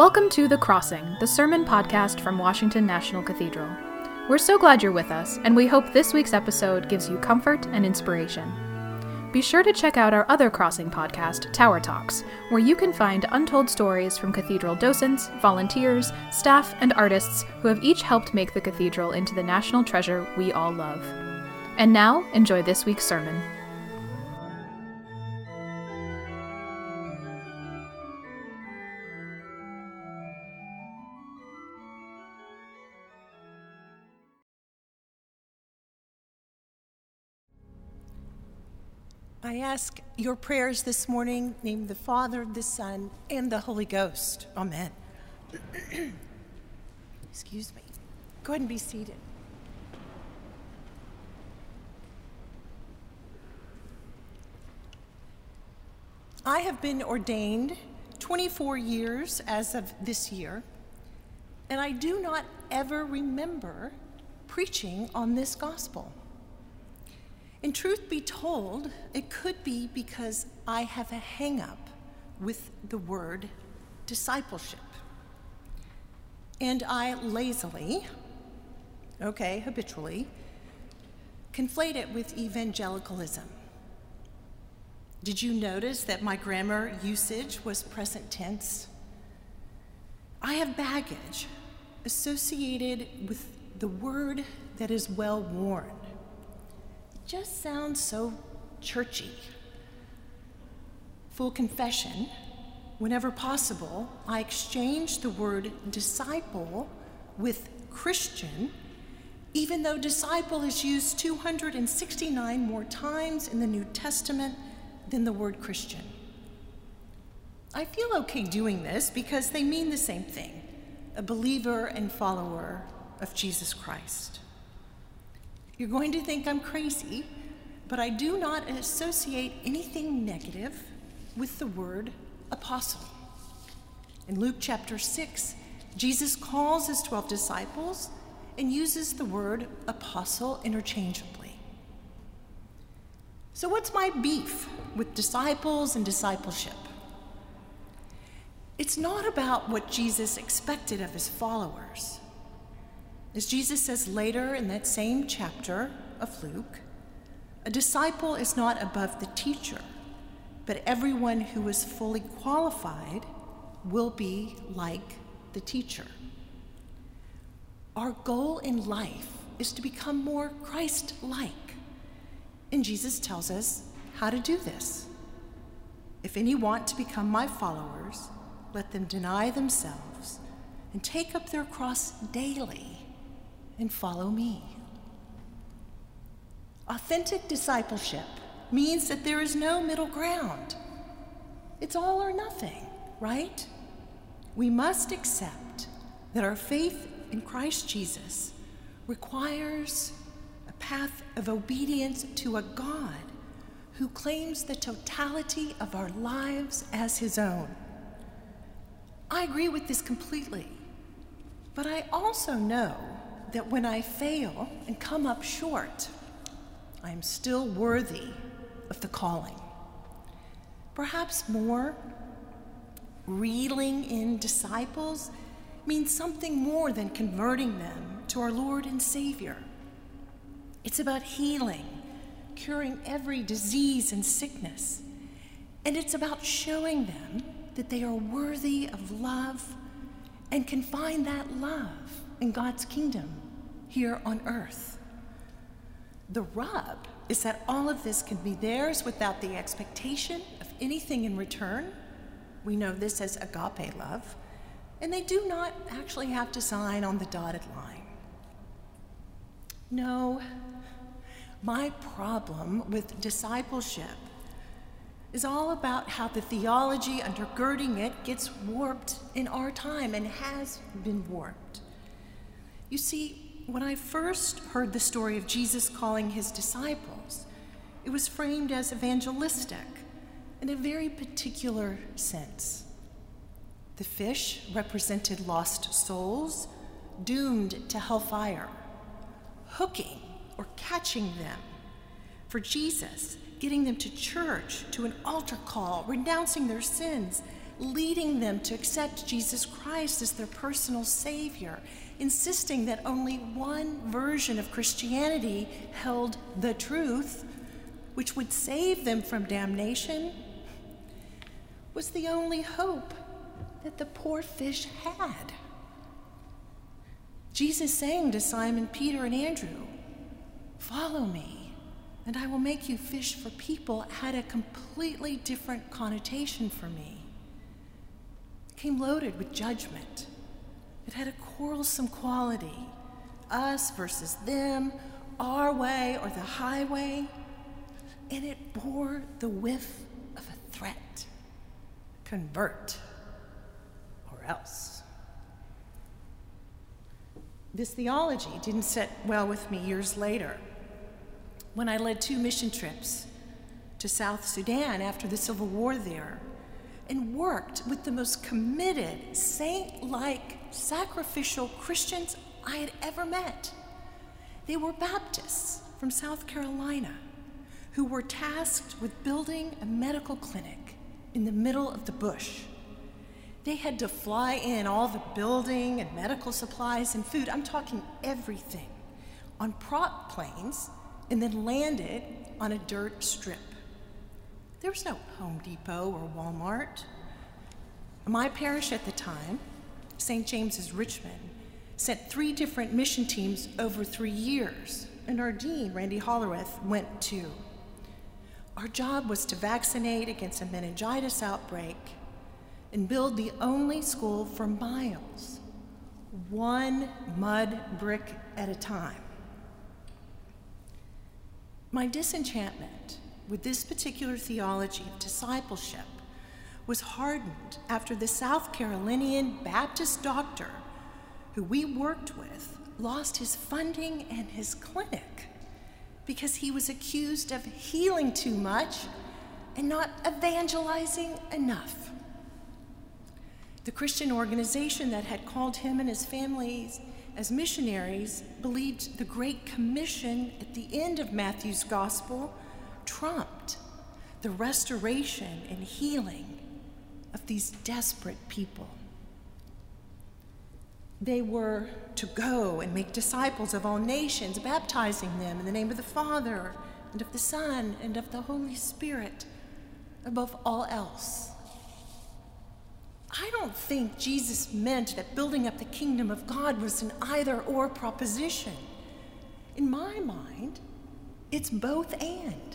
Welcome to The Crossing, the sermon podcast from Washington National Cathedral. We're so glad you're with us, and we hope this week's episode gives you comfort and inspiration. Be sure to check out our other Crossing podcast, Tower Talks, where you can find untold stories from cathedral docents, volunteers, staff, and artists who have each helped make the cathedral into the national treasure we all love. And now, enjoy this week's sermon. I ask your prayers this morning, name the Father, the Son, and the Holy Ghost. Amen. Excuse me. Go ahead and be seated. I have been ordained 24 years as of this year, and I do not ever remember preaching on this gospel. And truth be told, it could be because I have a hang-up with the word discipleship. And I lazily, habitually, conflate it with evangelicalism. Did you notice that my grammar usage was present tense? I have baggage associated with the word that is well-worn. Just sounds so churchy. Full confession, whenever possible, I exchange the word disciple with Christian, even though disciple is used 269 more times in the New Testament than the word Christian. I feel okay doing this because they mean the same thing, a believer and follower of Jesus Christ. You're going to think I'm crazy, but I do not associate anything negative with the word apostle. In Luke chapter 6, Jesus calls his 12 disciples and uses the word apostle interchangeably. So what's my beef with disciples and discipleship? It's not about what Jesus expected of his followers. As Jesus says later in that same chapter of Luke, a disciple is not above the teacher, but everyone who is fully qualified will be like the teacher. Our goal in life is to become more Christ-like, and Jesus tells us how to do this. If any want to become my followers, let them deny themselves and take up their cross daily and follow me. Authentic discipleship means that there is no middle ground. It's all or nothing, right? We must accept that our faith in Christ Jesus requires a path of obedience to a God who claims the totality of our lives as his own. I agree with this completely, but I also know that when I fail and come up short, I am still worthy of the calling. Perhaps more, reeling in disciples means something more than converting them to our Lord and Savior. It's about healing, curing every disease and sickness, and it's about showing them that they are worthy of love and can find that love in God's kingdom here on earth. The rub is that all of this can be theirs without the expectation of anything in return. We know this as agape love, and they do not actually have to sign on the dotted line. No, my problem with discipleship is all about how the theology undergirding it gets warped in our time and has been warped. You see, when I first heard the story of Jesus calling his disciples, it was framed as evangelistic in a very particular sense. The fish represented lost souls doomed to hellfire, hooking or catching them. For Jesus, getting them to church, to an altar call, renouncing their sins, leading them to accept Jesus Christ as their personal Savior, insisting that only one version of Christianity held the truth, which would save them from damnation, was the only hope that the poor fish had. Jesus saying to Simon, Peter, and Andrew, "Follow me, and I will make you fish for people," had a completely different connotation for me. It came loaded with judgment. It had a quarrelsome quality, us versus them, our way or the highway, and it bore the whiff of a threat: convert or else. This theology didn't sit well with me years later, when I led 2 mission trips to South Sudan after the civil war there, and worked with the most committed, saint-like, sacrificial Christians I had ever met. They were Baptists from South Carolina who were tasked with building a medical clinic in the middle of the bush. They had to fly in all the building and medical supplies and food, I'm talking everything, on prop planes, and then landed on a dirt strip. There was no Home Depot or Walmart. My parish at the time, St. James's Richmond, sent 3 different mission teams over 3 years, and our dean, Randy Hollerith, went too. Our job was to vaccinate against a meningitis outbreak and build the only school for miles, 1 mud brick at a time. My disenchantment with this particular theology of discipleship was hardened after the South Carolinian Baptist doctor who we worked with lost his funding and his clinic because he was accused of healing too much and not evangelizing enough. The Christian organization that had called him and his family as missionaries believed the Great Commission at the end of Matthew's Gospel trumped the restoration and healing of these desperate people. They were to go and make disciples of all nations, baptizing them in the name of the Father and of the Son and of the Holy Spirit above all else. I don't think Jesus meant that building up the kingdom of God was an either-or proposition. In my mind, it's both and.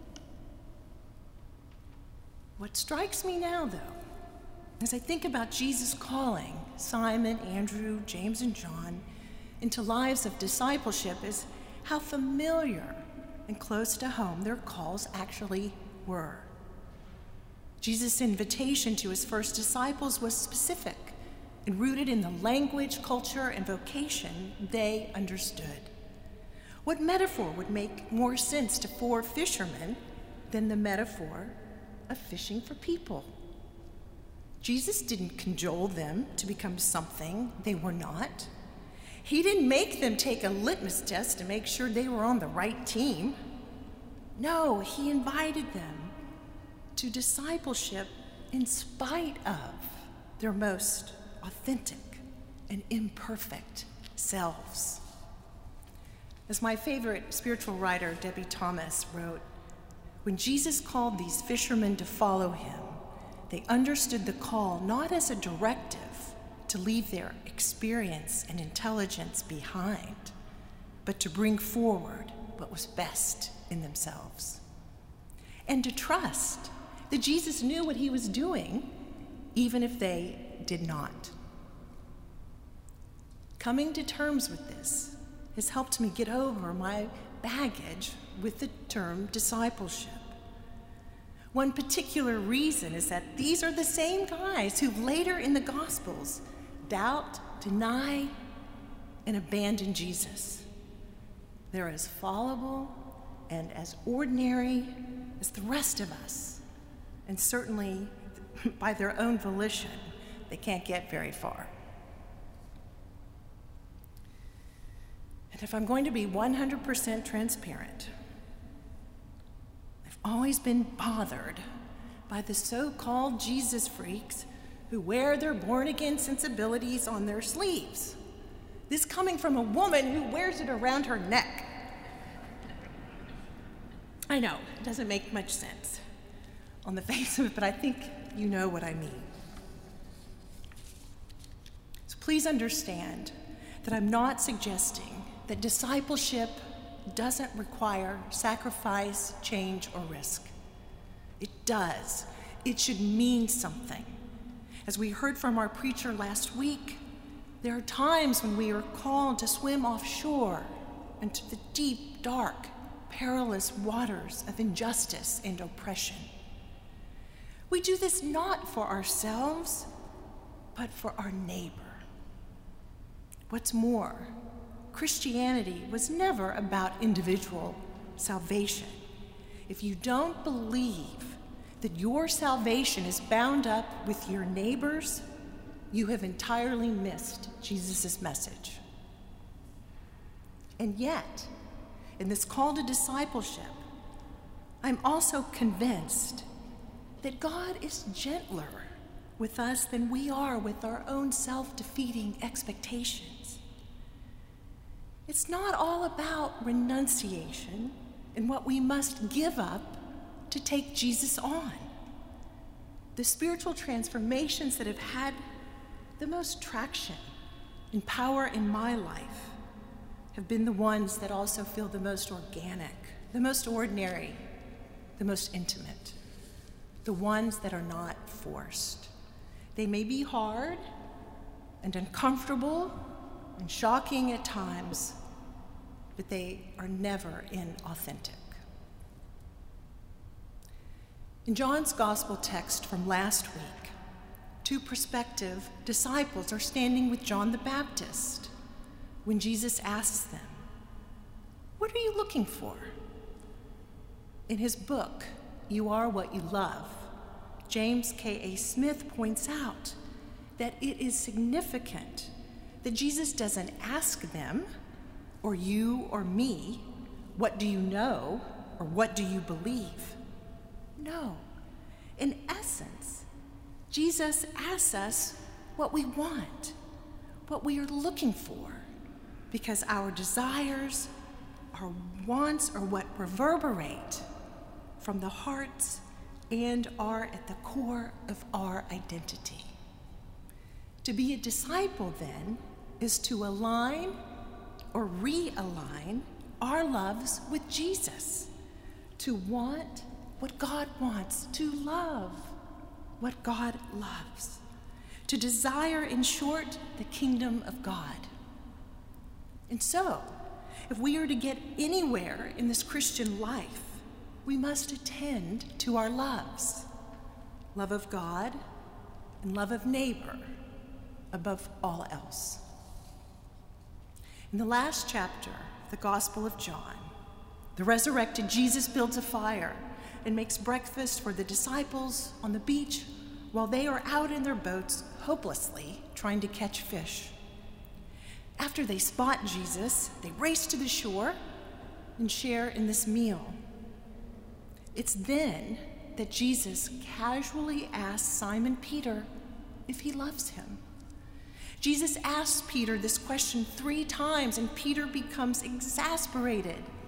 What strikes me now, though, as I think about Jesus calling Simon, Andrew, James, and John into lives of discipleship is how familiar and close to home their calls actually were. Jesus' invitation to his first disciples was specific and rooted in the language, culture, and vocation they understood. What metaphor would make more sense to 4 fishermen than the metaphor of fishing for people? Jesus didn't cajole them to become something they were not. He didn't make them take a litmus test to make sure they were on the right team. No, he invited them to discipleship in spite of their most authentic and imperfect selves. As my favorite spiritual writer, Debbie Thomas, wrote, when Jesus called these fishermen to follow him, they understood the call not as a directive to leave their experience and intelligence behind, but to bring forward what was best in themselves, and to trust that Jesus knew what he was doing, even if they did not. Coming to terms with this has helped me get over my baggage with the term discipleship. One particular reason is that these are the same guys who later in the Gospels doubt, deny, and abandon Jesus. They're as fallible and as ordinary as the rest of us. And certainly, by their own volition, they can't get very far. And if I'm going to be 100% transparent, I've always been bothered by the so-called Jesus freaks who wear their born-again sensibilities on their sleeves. This coming from a woman who wears it around her neck. I know, it doesn't make much sense on the face of it, but I think you know what I mean. So please understand that I'm not suggesting that discipleship doesn't require sacrifice, change, or risk. It does. It should mean something. As we heard from our preacher last week, there are times when we are called to swim offshore into the deep, dark, perilous waters of injustice and oppression. We do this not for ourselves, but for our neighbor. What's more, Christianity was never about individual salvation. If you don't believe that your salvation is bound up with your neighbor's, you have entirely missed Jesus' message. And yet, in this call to discipleship, I'm also convinced that God is gentler with us than we are with our own self-defeating expectations. It's not all about renunciation and what we must give up to take Jesus on. The spiritual transformations that have had the most traction and power in my life have been the ones that also feel the most organic, the most ordinary, the most intimate, the ones that are not forced. They may be hard and uncomfortable and shocking at times, but they are never inauthentic. In John's gospel text from last week, two prospective disciples are standing with John the Baptist when Jesus asks them, "What are you looking for?" In his book, You Are What You Love, James K.A. Smith points out that it is significant that Jesus doesn't ask them, or you or me, "What do you know?" or "What do you believe?" No. In essence, Jesus asks us what we want, what we are looking for, because our desires, our wants are what reverberate from the hearts and are at the core of our identity. To be a disciple, then, is to align or realign our loves with Jesus, to want what God wants, to love what God loves, to desire, in short, the kingdom of God. And so, if we are to get anywhere in this Christian life, we must attend to our loves, love of God and love of neighbor above all else. In the last chapter of the Gospel of John, the resurrected Jesus builds a fire and makes breakfast for the disciples on the beach while they are out in their boats hopelessly trying to catch fish. After they spot Jesus, they race to the shore and share in this meal. It's then that Jesus casually asks Simon Peter if he loves him. Jesus asks Peter this question 3 times, and Peter becomes exasperated